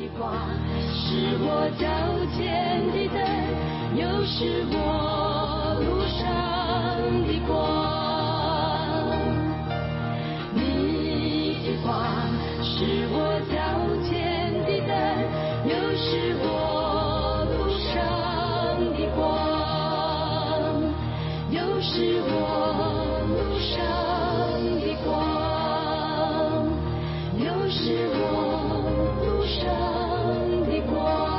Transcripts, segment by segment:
光，是我脚前的灯，又是我路上的光。你的光是我脚前的灯，又是我路上的光，又是我路上的光，又是我路上的光。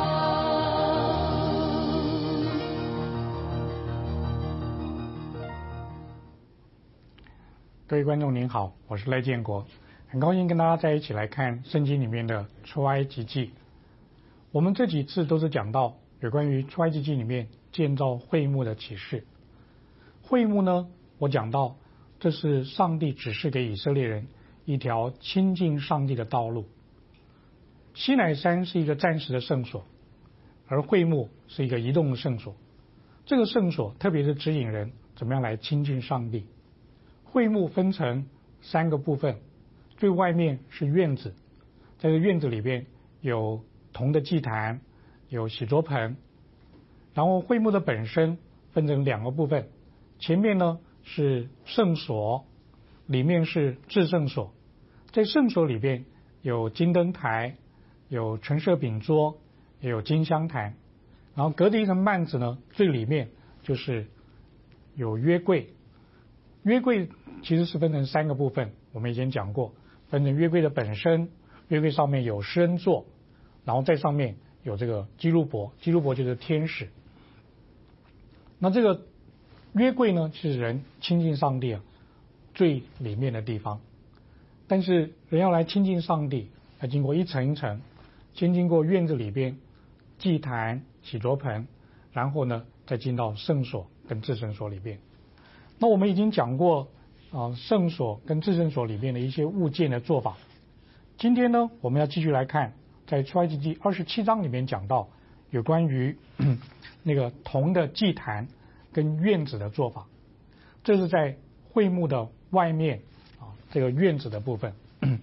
各位观众您好，我是赖建国，很高兴跟大家在一起来看圣经里面的出埃及记。我们这几次都是讲到有关于出埃及记里面建造会幕的启示。会幕呢，我讲到这是上帝指示给以色列人一条亲近上帝的道路。西乃山是一个暂时的圣所，而会幕是一个移动的圣所。这个圣所特别是指引人怎么样来亲近上帝。会幕分成3个部分，最外面是院子，在这院子里边有铜的祭坛，有洗濯盆，然后会幕的本身分成2个部分，前面呢是圣所，里面是至圣所。在圣所里边有金灯台，有陈设饼桌，也有金香坛，然后隔着一层幔子呢，最里面就是有约柜。约柜其实是分成3个部分，我们以前讲过，分成约柜的本身，约柜上面有施恩座，然后在上面有这个基路伯，基路伯就是天使。那这个约柜呢，是人亲近上帝最里面的地方，但是人要来亲近上帝，要经过一层一层，先经过院子里边祭坛、洗濯盆，然后呢再进到圣所跟至圣所里边。那我们已经讲过圣所跟至圣所里面的一些物件的做法。今天呢，我们要继续来看，在出埃及记27章里面讲到有关于那个铜的祭坛跟院子的做法。这是在会幕的外面这个院子的部分。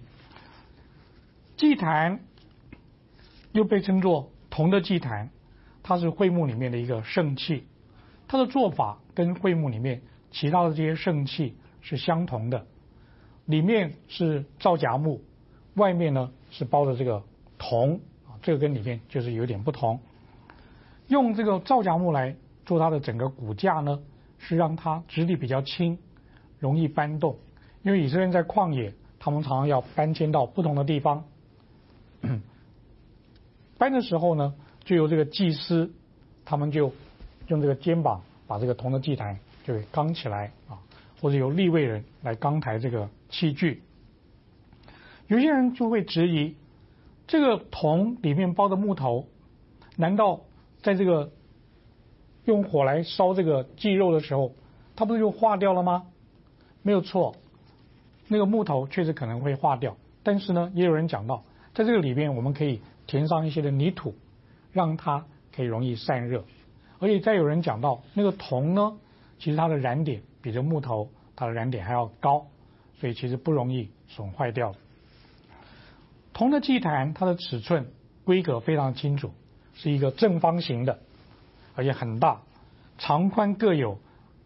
祭坛又被称作铜的祭坛，它是会幕里面的一个圣器，它的做法跟会幕里面其他的这些圣器是相同的，里面是皂荚木，外面呢是包的这个铜，这个跟里面就是有点不同。用这个皂荚木来做它的整个骨架呢，是让它质地比较轻，容易搬动。因为以色列人在旷野，他们常常要搬迁到不同的地方，搬的时候呢，就由这个祭司，他们就用这个肩膀把这个铜的祭坛就给扛起来或者由利未人来扛抬这个器具。有些人就会质疑，这个铜里面包的木头，难道在这个用火来烧这个祭肉的时候，它不是就化掉了吗？没有错，那个木头确实可能会化掉，但是呢，也有人讲到，在这个里边我们可以填上一些的泥土，让它可以容易散热。而且再有人讲到，那个铜呢，其实它的燃点比这木头它的燃点还要高，所以其实不容易损坏掉。铜的祭坛它的尺寸规格非常清楚，是一个正方形的，而且很大，长宽各有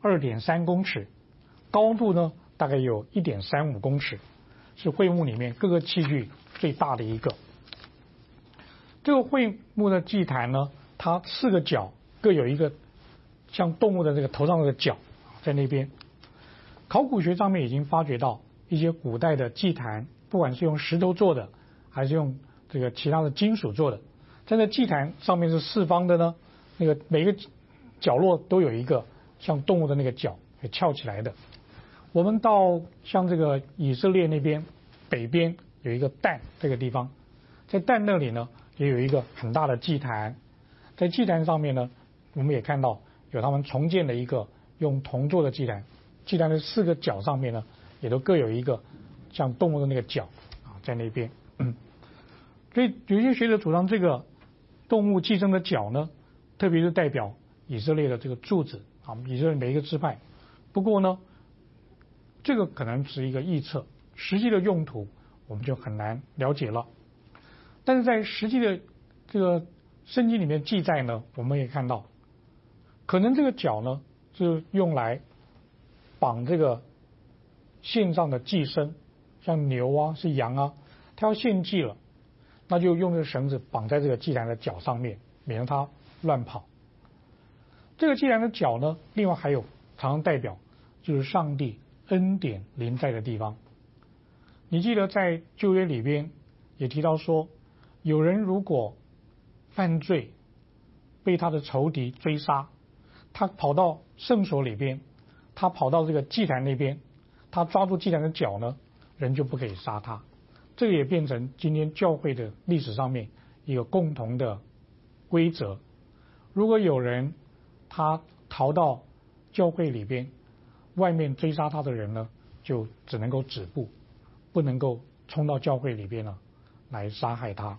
2.3 公尺，高度呢大概有 1.35 公尺，是会幕里面各个器具最大的一个。这个会幕的祭坛呢，它4个角各有一个像动物的这个头上的角在那边。考古学上面已经发掘到一些古代的祭坛，不管是用石头做的还是用这个其他的金属做的，在这祭坛上面是4方的呢，那个每个角落都有一个像动物的那个角给翘起来的。我们到像这个以色列那边北边有一个但这个地方，在但那里呢也有一个很大的祭坛，在祭坛上面呢，我们也看到有他们重建的一个用铜做的祭坛，祭坛的4个角上面呢，也都各有一个像动物的那个角在那边。所以有些学者主张这个动物寄生的角呢，特别是代表以色列的这个柱子以色列每一个支派。不过呢，这个可能是一个臆测，实际的用途我们就很难了解了。 但是在实际的这个圣经里面记载呢，我们也看到，可能这个脚呢是用来绑这个献上的祭牲，像牛啊是羊啊，它要献祭了，那就用这个绳子绑在这个祭坛的脚上面，免得它乱跑。这个祭坛的脚呢，另外还有常常代表就是上帝恩典临在的地方。你记得在旧约里边也提到说，有人如果犯罪被他的仇敌追杀，他跑到圣所里边，他跑到这个祭坛那边，他抓住祭坛的脚呢，人就不可以杀他。这个也变成今天教会的历史上面一个共同的规则。如果有人他逃到教会里边，外面追杀他的人呢，就只能够止步，不能够冲到教会里边呢来杀害他。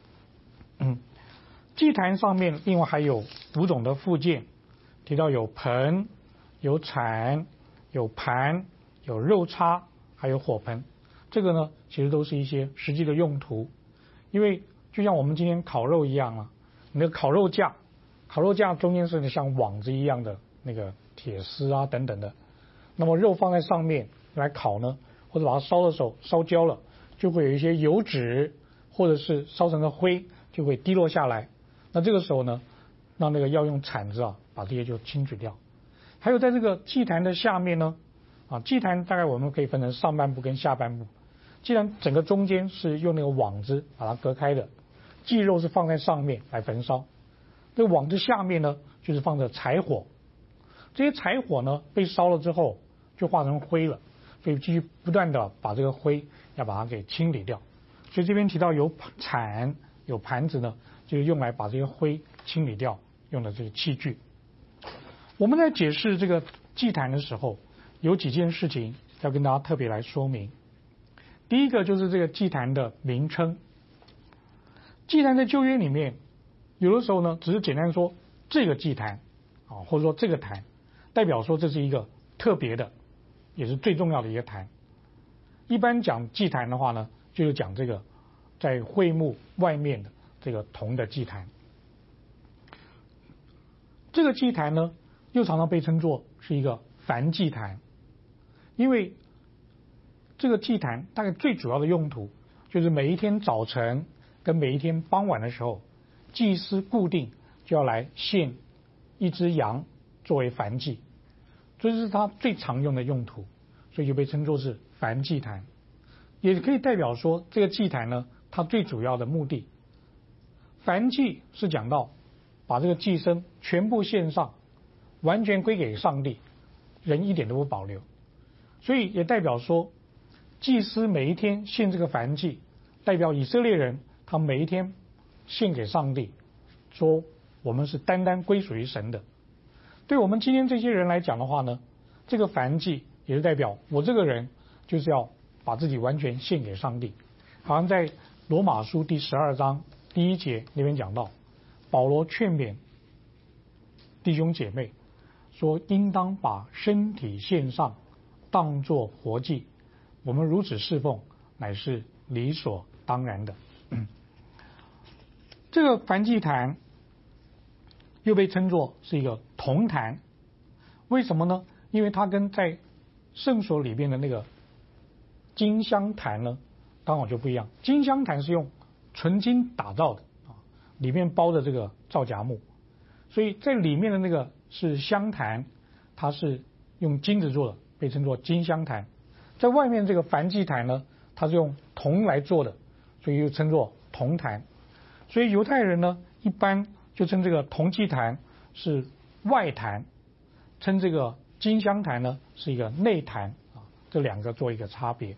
祭坛上面另外还有5种的附件，提到有盆、有铲、有盘、有肉叉，还有火盆。这个呢，其实都是一些实际的用途。因为就像我们今天烤肉一样啊，你的烤肉架中间是像网子一样的那个铁丝啊等等的，那么肉放在上面来烤呢，或者把它烧的时候烧焦了，就会有一些油脂或者是烧成的灰就会滴落下来。那这个时候呢，那个要用铲子啊把这些就清除掉。还有在这个祭坛的下面呢，祭坛大概我们可以分成上半部跟下半部。祭坛整个中间是用那个网子把它隔开的，祭肉是放在上面来焚烧。这个网子下面呢，就是放着柴火。这些柴火呢被烧了之后就化成灰了，所以继续不断的把这个灰要把它给清理掉。所以这边提到有铲有盘子呢，就是用来把这些灰清理掉用的这个器具。我们在解释这个祭坛的时候，有几件事情要跟大家特别来说明。第一个就是这个祭坛的名称。祭坛在旧约里面，有的时候呢只是简单说这个祭坛或者说这个坛，代表说这是一个特别的，也是最重要的一个坛。一般讲祭坛的话呢，就是讲这个在会幕外面的这个铜的祭坛。这个祭坛呢，又常常被称作是一个燔祭坛，因为这个祭坛大概最主要的用途就是每一天早晨跟每一天傍晚的时候，祭司固定就要来献一只羊作为燔祭，这是它最常用的用途，所以就被称作是燔祭坛。也可以代表说这个祭坛呢，它最主要的目的，燔祭是讲到把这个祭牲全部献上，完全归给上帝，人一点都不保留。所以也代表说祭司每一天献这个燔祭，代表以色列人他每一天献给上帝，说我们是单单归属于神的。对我们今天这些人来讲的话呢，这个燔祭也是代表我这个人就是要把自己完全献给上帝。好像在罗马书第12章第1节那边讲到，保罗劝勉弟兄姐妹说，应当把身体献上，当作活祭，我们如此侍奉乃是理所当然的。这个燔祭坛又被称作是一个铜坛，为什么呢？因为它跟在圣所里边的那个金香坛呢刚好就不一样。金香坛是用纯金打造的里面包着这个皂荚木，所以在里面的那个是香坛，它是用金子做的，被称作金香坛。在外面这个燔祭坛呢，它是用铜来做的，所以又称作铜坛。所以犹太人呢一般就称这个铜祭坛是外坛，称这个金香坛呢是一个内坛这两个做一个差别。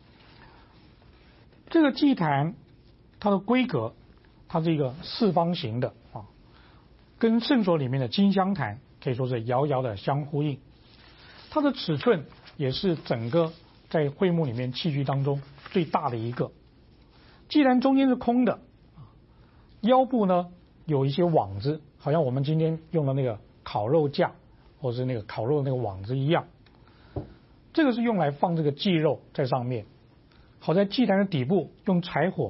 这个祭坛它的规格，它是一个四方形的跟圣所里面的金香坛可以说是遥遥的相呼应。它的尺寸也是整个在会幕里面器具当中最大的一个。祭坛中间是空的，腰部呢有一些网子，好像我们今天用的那个烤肉架或是那个烤肉的那个网子一样。这个是用来放这个祭肉在上面。好在祭坛的底部用柴火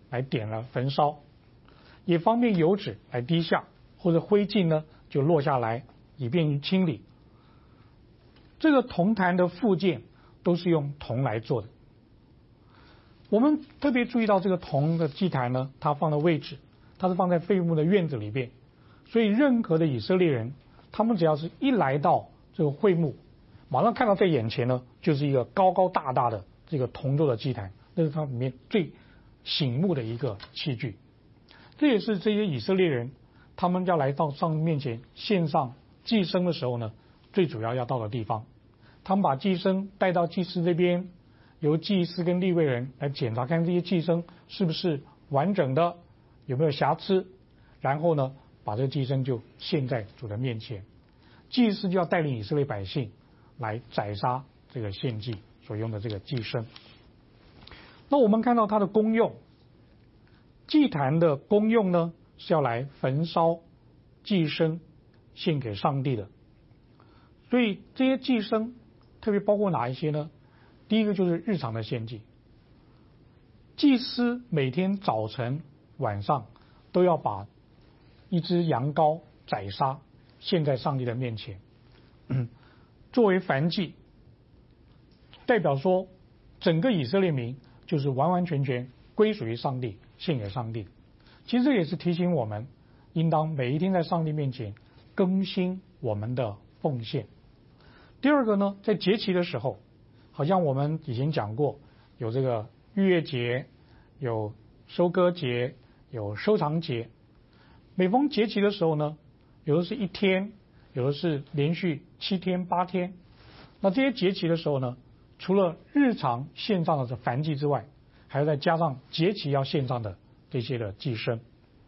来点了焚烧，也方便油脂来滴下，或者灰烬呢就落下来，以便于清理。这个铜坛的附件都是用铜来做的。我们特别注意到这个铜的祭坛呢，它放的位置，它是放在会幕的院子里边，所以任何的以色列人，他们只要是一来到这个会幕，马上看到在眼前呢，就是一个高高大大的这个铜做的祭坛，那是它里面最醒目的一个器具。这也是这些以色列人他们要来到上帝面前献上祭牲的时候呢，最主要要到的地方。他们把祭牲带到祭司这边，由祭司跟利未人来检查看这些祭牲是不是完整的，有没有瑕疵，然后呢把这个祭牲就献在主的面前。祭司就要带领以色列百姓来宰杀这个献祭所用的这个祭牲。那我们看到它的功用，祭坛的功用呢是要来焚烧祭牲献给上帝的。所以这些祭牲特别包括哪一些呢？第一个就是日常的献祭，祭司每天早晨晚上都要把一只羊羔宰杀献在上帝的面前，作为燔祭，代表说整个以色列民就是完完全全归属于上帝，献给上帝。其实这也是提醒我们，应当每一天在上帝面前更新我们的奉献。第二个呢，在节期的时候，好像我们以前讲过，有这个逾越节，有收割节，有收藏节。每逢节期的时候呢，有的是一天，有的是连续7天8天。那这些节期的时候呢，除了日常献上的这燔祭之外，还要再加上节期要献上的这些的祭牲。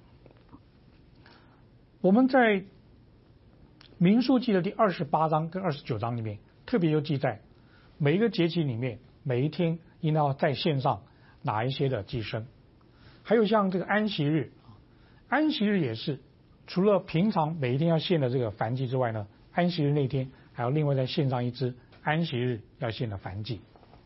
我们在民数记的第28章跟29章里面特别有记载，每一个节期里面每一天应当要再献上哪一些的祭牲。还有像这个安息日，安息日也是除了平常每一天要献的这个燔祭之外呢，安息日那天还要另外再献上一只安息日要献的燔祭。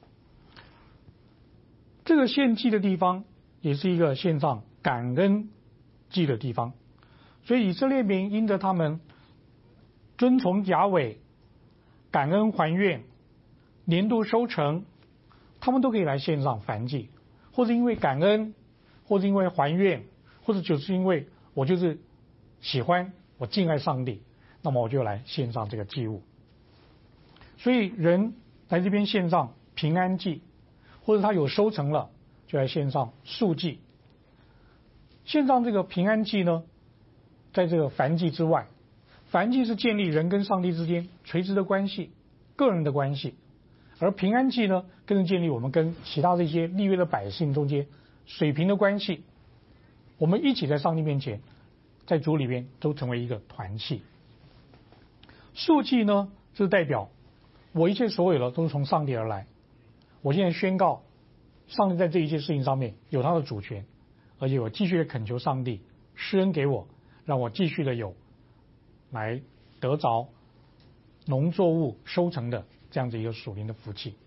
这个献祭的地方也是一个献上感恩祭的地方，所以以色列民因着他们遵从雅伟，感恩还愿，年度收成，他们都可以来献上燔祭，或者因为感恩，或者因为还愿，或者就是因为我就是喜欢，我敬爱上帝，那么我就来献上这个祭物。所以人来这边献上平安祭，或者他有收成了，就来献上赎祭。献上这个平安祭呢，在这个燔祭之外，燔祭是建立人跟上帝之间垂直的关系，个人的关系，而平安祭呢，更是建立我们跟其他这些立约的百姓中间水平的关系。我们一起在上帝面前，在主里边都成为一个团契。赎祭呢，是代表我一切所有的都是从上帝而来。我现在宣告，上帝在这一切事情上面有他的主权，而且我继续的恳求上帝施恩给我，让我继续的有来得着农作物收成的这样子一个属灵的福气。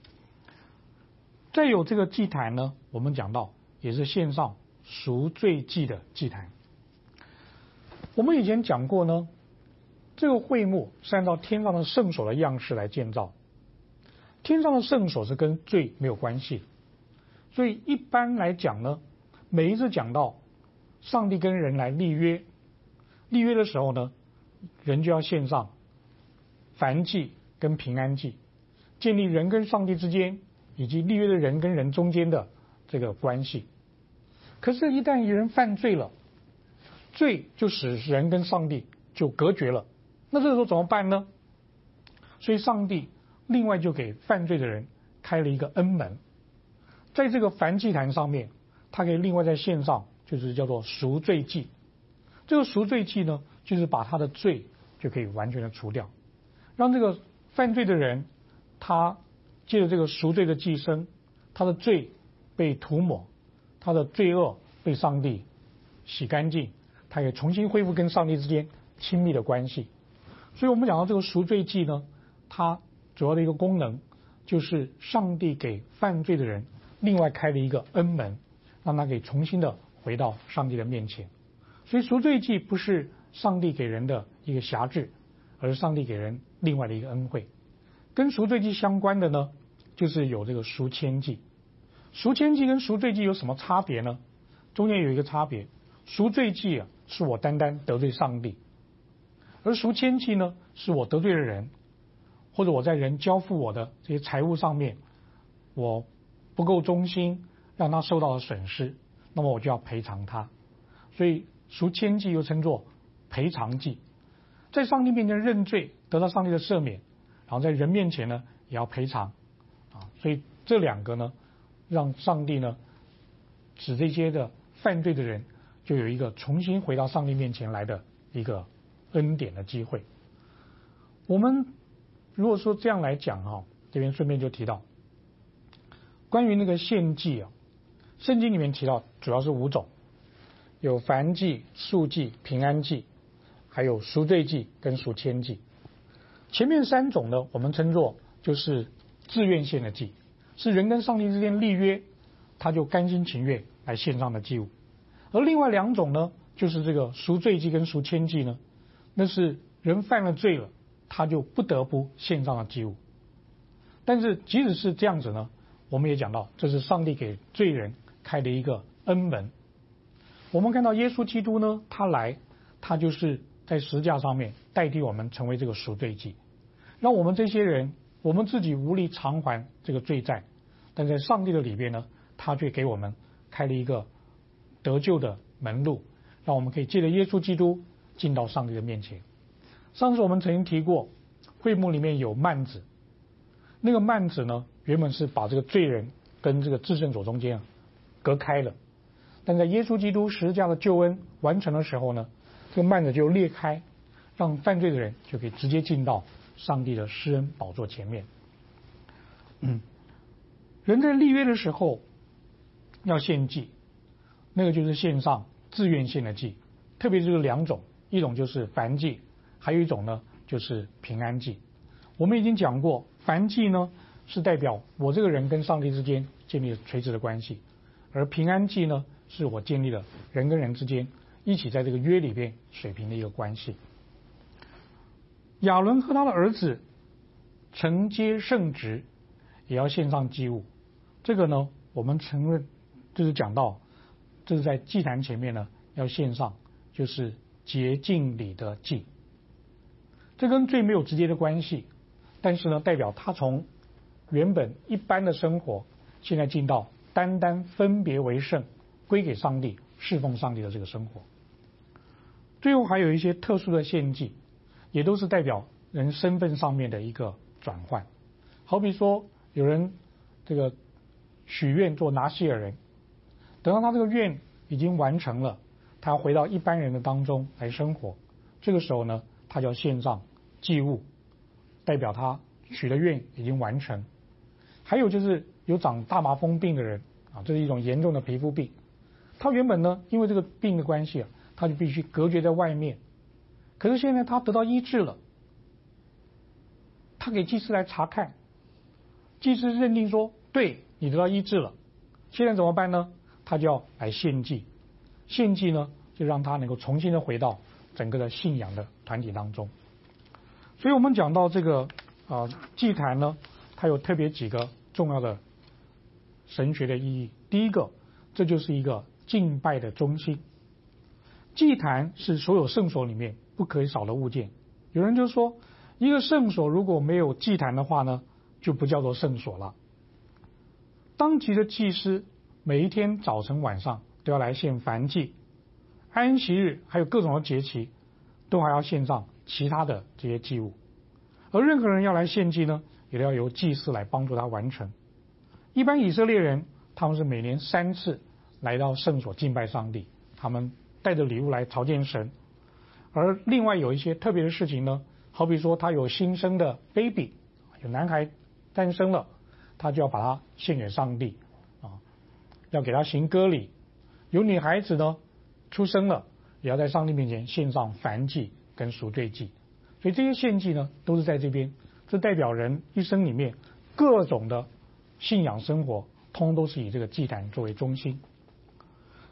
再有这个祭坛呢，我们讲到也是献上赎罪祭的祭坛。我们以前讲过呢，这个会幕是按照天上的圣所的样式来建造，天上的圣所是跟罪没有关系，所以一般来讲呢，每一次讲到上帝跟人来立约，立约的时候呢，人就要献上燔祭跟平安祭，建立人跟上帝之间以及立约的人跟人中间的这个关系。可是一旦人犯罪了，罪就使人跟上帝就隔绝了，那这个时候怎么办呢？所以上帝另外就给犯罪的人开了一个恩门，在这个燔祭坛上面，他可以另外在献上就是叫做赎罪祭。这个赎罪祭呢，就是把他的罪就可以完全的除掉，让这个犯罪的人他借着这个赎罪的祭牲，他的罪被涂抹，他的罪恶被上帝洗干净，他也重新恢复跟上帝之间亲密的关系。所以我们讲到这个赎罪祭呢，它主要的一个功能就是上帝给犯罪的人另外开了一个恩门， 让他可以重新的回到上帝的面前。所以赎罪祭不是上帝给人的一个辖制，而是上帝给人另外的一个恩惠。跟赎罪祭相关的呢，就是有这个赎愆祭。赎愆祭跟赎罪祭有什么差别呢？中间有一个差别，赎罪祭啊是我单单得罪上帝，而赎愆祭呢是我得罪了人，或者我在人交付我的这些财物上面，我不够忠心，让他受到了损失，那么我就要赔偿他。所以赎愆祭又称作赔偿祭，在上帝面前认罪，得到上帝的赦免，然后在人面前呢也要赔偿所以这两个呢，让上帝呢使这些的犯罪的人就有一个重新回到上帝面前来的一个恩典的机会。我们如果说这样来讲这边顺便就提到关于那个献祭圣经里面提到主要是5种，有燔祭、素祭、平安祭，还有赎罪祭跟赎愆祭。前面3种呢，我们称作就是自愿献的祭，是人跟上帝之间立约，他就甘心情愿来献上的祭物。而另外2种呢，就是这个赎罪祭跟赎愆祭呢，那是人犯了罪了，他就不得不献上的祭物。但是即使是这样子呢，我们也讲到，这是上帝给罪人开的一个恩门。我们看到耶稣基督呢，他就是在十字架上面代替我们成为这个赎罪祭，让我们这些人，我们自己无力偿还这个罪债，但在上帝的里边呢，他却给我们开了一个得救的门路，让我们可以借着耶稣基督进到上帝的面前。上次我们曾经提过，会幕里面有幔子，那个幔子呢，原本是把这个罪人跟这个至圣所中间隔开了，但在耶稣基督十字架的救恩完成的时候呢，这个幔子就裂开，让犯罪的人就可以直接进到上帝的施恩宝座前面。人在立约的时候要献祭，那个就是献上自愿献的祭，特别是2种，一种就是燔祭，还有一种呢就是平安祭。我们已经讲过，燔祭呢是代表我这个人跟上帝之间建立了垂直的关系，而平安祭呢是我建立了人跟人之间一起在这个约里边水平的一个关系。亚伦和他的儿子承接圣职，也要献上祭物。这个呢，我们承认就是讲到，这是在祭坛前面呢要献上，就是洁净礼的祭。这跟罪没有直接的关系，但是呢，代表他从原本一般的生活，现在进到单单分别为圣，归给上帝，侍奉上帝的这个生活。最后还有一些特殊的献祭，也都是代表人身份上面的一个转换。好比说，有人这个许愿做拿西尔人，等到他这个愿已经完成了，他要回到一般人的当中来生活，这个时候呢，他就要献上祭物，代表他许的愿已经完成。还有就是有长大麻风病的人这是一种严重的皮肤病，他原本呢因为这个病的关系他就必须隔绝在外面，可是现在他得到医治了，他给祭司来查看，祭司认定说对，你得到医治了，现在怎么办呢？他就要来献祭，献祭呢就让他能够重新的回到整个的信仰的团体当中。所以我们讲到这个祭坛呢，它有特别几个重要的神学的意义。第一个，这就是一个敬拜的中心。祭坛是所有圣所里面不可以少的物件。有人就说，一个圣所如果没有祭坛的话呢，就不叫做圣所了。当级的祭司每一天早晨晚上都要来献燔祭，安息日还有各种的节期都还要献上其他的这些祭物，而任何人要来献祭呢，也要由祭司来帮助他完成。一般以色列人他们是每年3次来到圣所敬拜上帝，他们带着礼物来朝见神。而另外有一些特别的事情呢，好比说他有新生的 baby， 有男孩诞生了，他就要把它献给上帝要给他行割礼。有女孩子呢出生了，也要在上帝面前献上燔祭跟赎罪祭。所以这些献祭呢都是在这边，这代表人一生里面各种的信仰生活通都是以这个祭坛作为中心。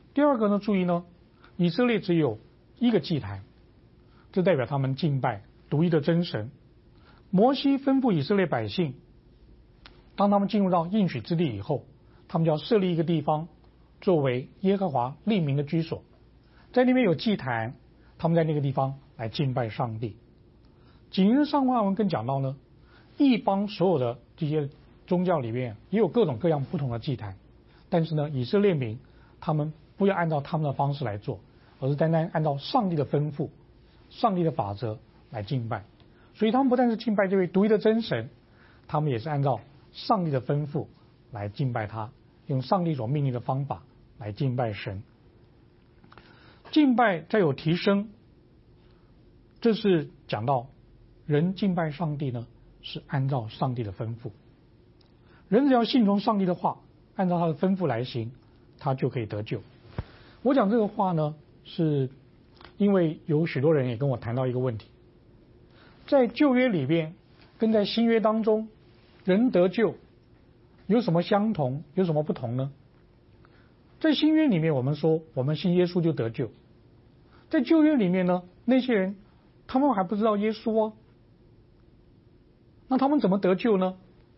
第二个呢，注意呢，以色列只有一个祭坛，这代表他们敬拜独一的真神。摩西吩咐以色列百姓，当他们进入到应许之地以后，他们就要设立一个地方作为耶和华立名的居所，在那边有祭坛，他们在那个地方来敬拜上帝。紧接着上文更讲到呢，异邦所有的这些宗教里面也有各种各样不同的祭坛，但是呢，以色列民他们不要按照他们的方式来做，而是单单按照上帝的吩咐、上帝的法则来敬拜。所以他们不但是敬拜这位独一的真神，他们也是按照上帝的吩咐来敬拜他，用上帝所命令的方法来敬拜神。敬拜再有提升，这是讲到人敬拜上帝呢，是按照上帝的吩咐。人只要信从上帝的话，按照他的吩咐来行，他就可以得救。我讲这个话呢，是因为有许多人也跟我谈到一个问题，在旧约里边跟在新约当中，人得救有什么相同，有什么不同呢？在新约里面我们说我们信耶稣就得救，在旧约里面呢，那些人他们还不知道耶稣啊，那他们怎么得救呢？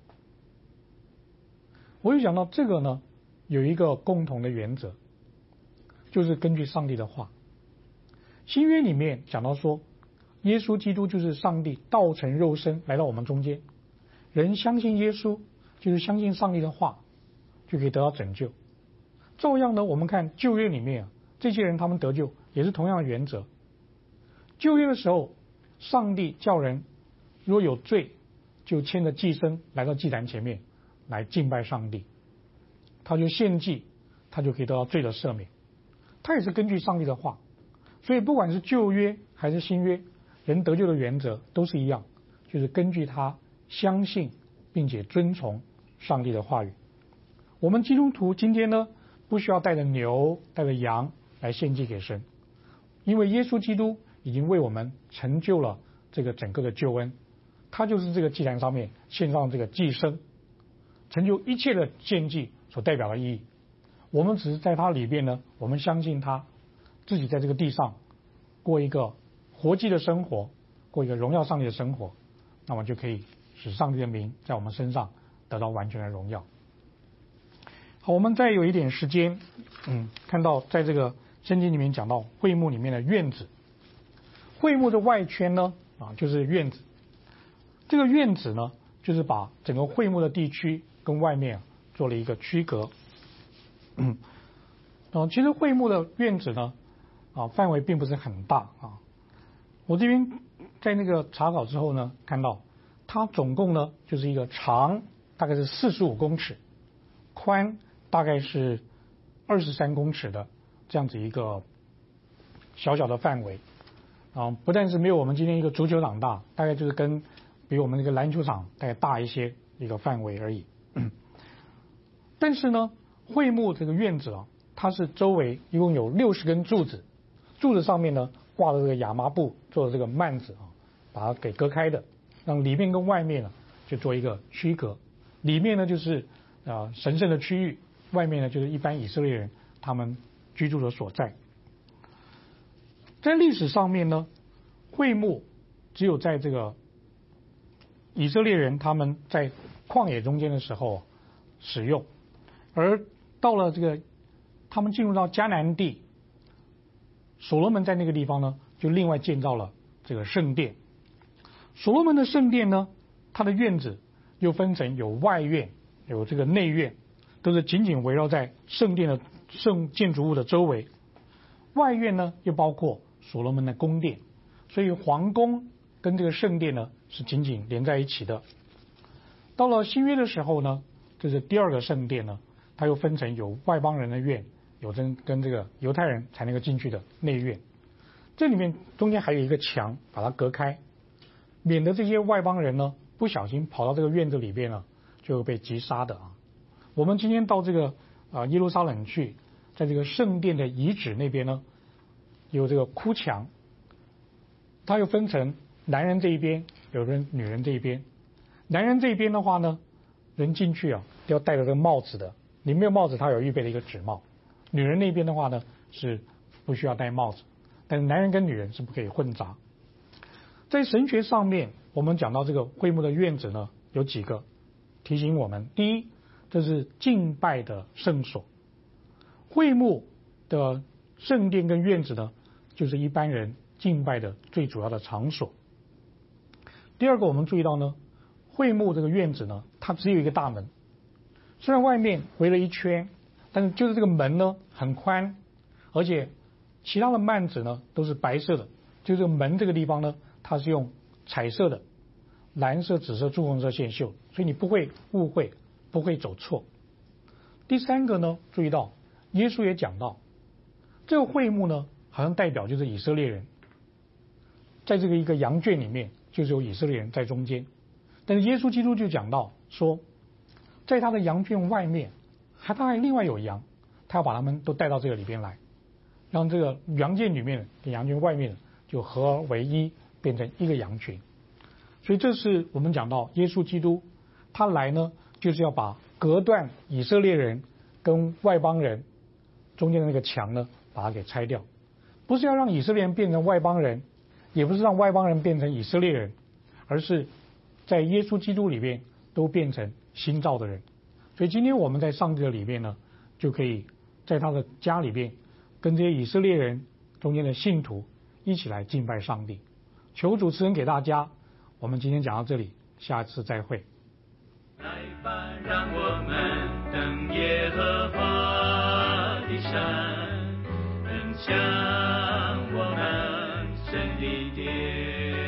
我就讲到这个呢，有一个共同的原则，就是根据上帝的话。新约里面讲到说，耶稣基督就是上帝道成肉身来到我们中间，人相信耶稣就是相信上帝的话，就可以得到拯救。照样呢，我们看旧约里面这些人他们得救也是同样的原则。旧约的时候，上帝叫人如果有罪，就牵着祭牲来到祭坛前面来敬拜上帝，他就献祭，他就可以得到罪的赦免。他也是根据上帝的话，所以不管是旧约还是新约，人得救的原则都是一样，就是根据他相信并且遵从上帝的话语。我们基督徒今天呢，不需要带着牛带着羊来献祭给神，因为耶稣基督已经为我们成就了这个整个的救恩，他就是这个祭坛上面献上这个祭牲，成就一切的献祭所代表的意义。我们只是在他里边呢，我们相信他自己在这个地上过一个活祭的生活，过一个荣耀上帝的生活，那么就可以使上帝的名在我们身上得到完全的荣耀。好，我们再有一点时间，看到在这个圣经里面讲到会幕里面的院子，会幕的外圈呢，就是院子。这个院子呢，就是把整个会幕的地区跟外面做了一个区隔。其实会幕的院子呢，范围并不是很大啊。我这边在那个查考之后呢，看到它总共呢就是一个长大概是45公尺，宽大概是23公尺的这样子一个小小的范围不但是没有我们今天一个足球场大，大概就是比我们那个篮球场大概大一些一个范围而已。但是呢，会幕这个院子它是周围一共有60根柱子，柱子上面呢挂着这个亚麻布做的这个幔子把它给隔开的，让里面跟外面呢就做一个区隔。里面呢就是神圣的区域，外面呢就是一般以色列人他们居住的所在。在历史上面呢，会幕只有在这个以色列人他们在旷野中间的时候使用，而到了这个他们进入到迦南地，所罗门在那个地方呢就另外建造了这个圣殿。所罗门的圣殿呢，它的院子又分成有外院有这个内院，都是紧紧围绕在圣殿的圣建筑物的周围。外院呢又包括所罗门的宫殿，所以皇宫跟这个圣殿呢是紧紧连在一起的。到了新约的时候呢，这是第二个圣殿呢，它又分成有外邦人的院，有跟这个犹太人才能够进去的内院。这里面中间还有一个墙把它隔开，免得这些外邦人呢不小心跑到这个院子里边呢就会被击杀的我们今天到这个耶路撒冷去，在这个圣殿的遗址那边呢有这个哭墙，它又分成男人这一边，有人女人这一边。男人这一边的话呢，人进去都要戴着这个帽子的，你没有帽子他有预备了一个纸帽， 女人那边的话呢是不需要戴帽子，但是男人跟女人是不可以混杂。在神学上面，我们讲到这个会幕的院子呢，有几个提醒我们：第一，这是敬拜的圣所，会幕的圣殿跟院子呢，就是一般人敬拜的最主要的场所。第二个，我们注意到呢，会幕这个院子呢，它只有一个大门，虽然外面围了一圈，但是就是这个门呢很宽，而且其他的幔子呢都是白色的，就这个门这个地方呢，它是用彩色的，蓝色、紫色、朱红色线绣，所以你不会误会，不会走错。第三个呢，注意到耶稣也讲到，这个会幕呢，好像代表就是以色列人，在这个一个羊圈里面，就是有以色列人在中间。但是耶稣基督就讲到说，在他的羊圈外面，他还另外有羊，他要把他们都带到这个里边来，让这个羊圈里面跟羊圈外面就合而为一，变成一个羊群。所以这是我们讲到耶稣基督他来呢，就是要把隔断以色列人跟外邦人中间的那个墙呢，把它给拆掉，不是要让以色列人变成外邦人，也不是让外邦人变成以色列人，而是在耶稣基督里面都变成新造的人。所以今天我们在上帝的里面呢，就可以在他的家里边跟这些以色列人中间的信徒一起来敬拜上帝。求主赐恩给大家，我们今天讲到这里，下次再会。 来吧，让我们登耶和华的山，分享我们神的殿。